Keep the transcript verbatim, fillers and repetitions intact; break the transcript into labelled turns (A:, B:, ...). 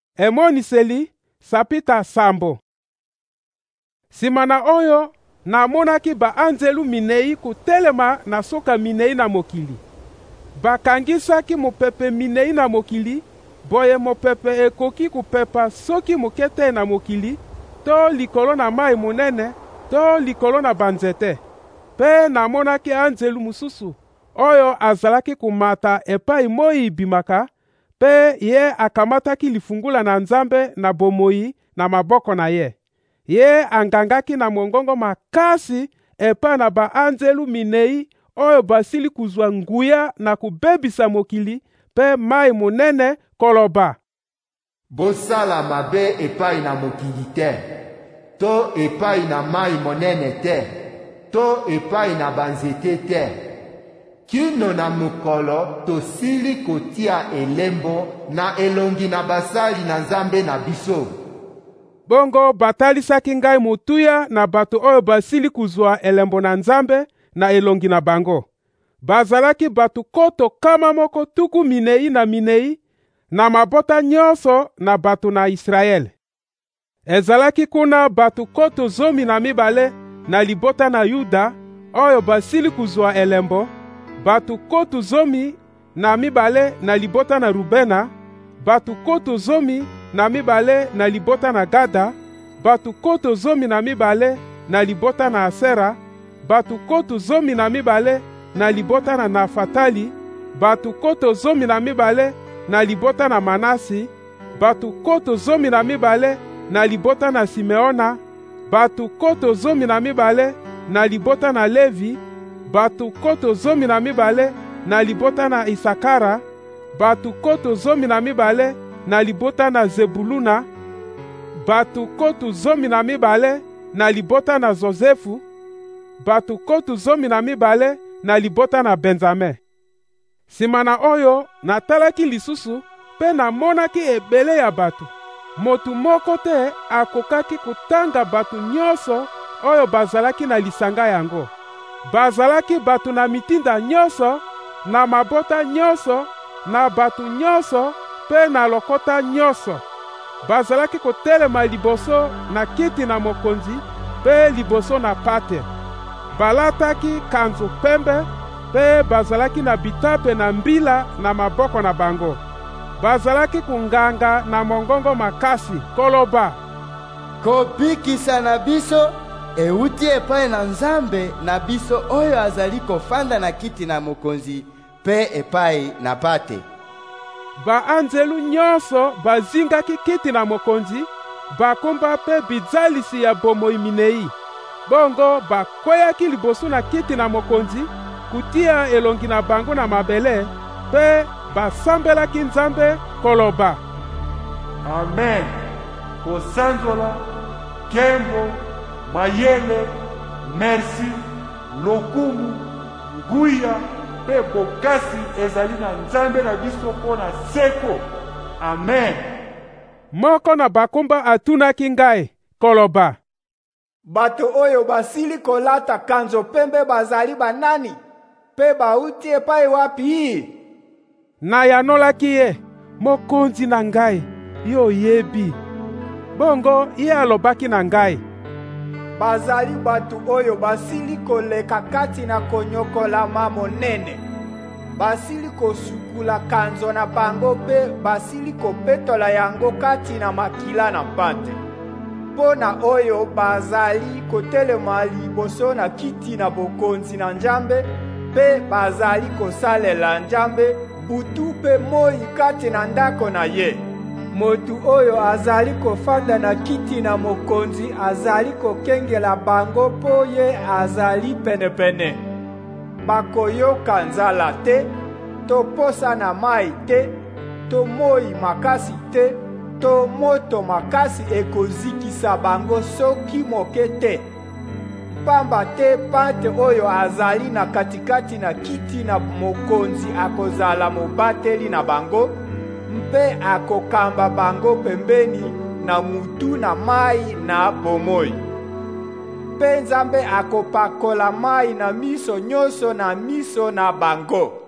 A: Emoniseli sapita sambo. Simana oyo namonaki ba anzelu minei kutelema na soka minei na mokili. Bakangisaki mopepe minei na mokili, boye mopepe ekoki kupepa soki mokete na mokili, to likolo na mai monene, to likolo na banzete. Pe namonaki anzelu mususu oyo azalaki kumata epai moi ibimaka, pe ye akamataki lifungula na Nzambe na bomoi na maboko na ye. Ye angangaki na mongongo makasi epai na ba anzelu minei oyo basili kuzwa nguya na kubebisa mokili pe mai monene koloba:
B: Bosala mabe epai na mokili te, to epai na mai monene te, to epai na banzete te. Kino na mokolo tosili kotia elembo na elongi na basali na Nzambe na biso.
A: Bongo batalisaki ngai motuya na bato oyo basili kuzwa elembo na Nzambe na elongi na bango. Bazalaki bato koto kama moko tuku minei na minei na mabota nyonso na bato na Israele. Ezalaki kuna bato koto zomi na mibale na libota na Yuda oyo basili kuzwa elembo, bato koto zomi na mibale na libota na Rubena, bato koto zomi na mibale na libota na Gada, bato koto zomi na mibale na libota na Asera, bato koto zomi na mibale na libota na Nafatali, bato koto zomi na mibale na libota na Manasi, bato koto zomi na mibale na libota na Simeona, bato koto zomi na mibale na libota na Levi, bato koto zomi na mibale na libota na Isakara, bato koto zomi na mibale na libota na Zebuluna, bato koto zomi na mibale na libota na Zozefu, bato koto zomi na mibale na libota na Benjame. Simana oyo natalaki lisusu pe namonaki ebele ya bato. Motu moko te akokaki kutanga bato nyonso oyo bazalaki na lisanga yango. Bazalaki bato na mitinda nyonso, na mabota nyonso, na bato nyonso, pe na lokota nyonso. Bazalaki kotelema liboso na kiti na mokonzi, pe liboso na pate. Balataki kanzu pembe, pe bazalaki na bitape na mbila na maboko na bango. Bazalaki kunganga na mongongo makasi koloba:
C: Kobikisa na biso euti epai na Nzambe na biso oyo azali kofanda na kiti na mokonzi pe epai na pate.
A: Ba anzelu nyonso bazingaki kiti na mokonzi, bakomba pe bizalisi ya bomoi minei. Bongo bakweyaki liboso na kiti na mokonzi, kutia elongi na bango na mabele, pe basambelaki Nzambe koloba:
D: Amen. Kosanzola, kembo, mayele, merci, lokumu, nguya, pe bokasi ezali na Nzambe na biso pona seko. Amen.
A: Moko na bakomba atunaki ngai koloba:
E: Bato oyo basili kolata kanzo pembe bazali banani? Pe bauti epai wapi?
A: Na yanolaki ye: Mokonzi na ngai, yo yebi. Bongo ye alobaki na ngai:
E: Bazali bato oyo basili koleka kati na konyokolama monene. Basili kosukula kanzo na bango pe basili kopetola yango kati na makila na pate. Pona oyo bazali kotelema liboso na kiti na bokonzi na Nzambe, pe bazali kosalela Nzambe butu pe moi kati na ndako na ye. Motu oyo azali kofanda na kiti na mokonzi azali kokengela bango po ye azali penepene. Bakoyoka nzala te, to posa na mai te, to moi makasi te, to moto makasi ekozikisa bango soki moke te. Pamba te pante oyo azali na katikati na kiti na mokonzi akozala mobateli na bango, mpe akokamba bango pembeni na mutu na mai na bomoi. Mpe Nzambe akopakola mai na miso nyonso na miso na bango.